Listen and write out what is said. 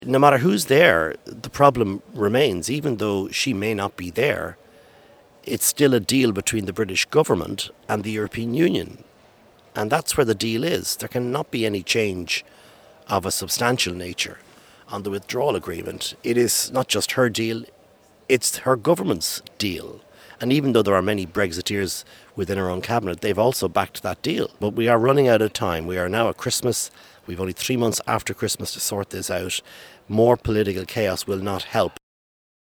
No matter who's there, the problem remains. Even though she may not be there, it's still a deal between the British government and the European Union. And that's where the deal is. There cannot be any change of a substantial nature on the withdrawal agreement. It is not just her deal, it's her government's deal. And even though there are many Brexiteers within her own cabinet, they've also backed that deal. But we are running out of time. We are now at Christmas. We've only 3 months after Christmas to sort this out. More political chaos will not help.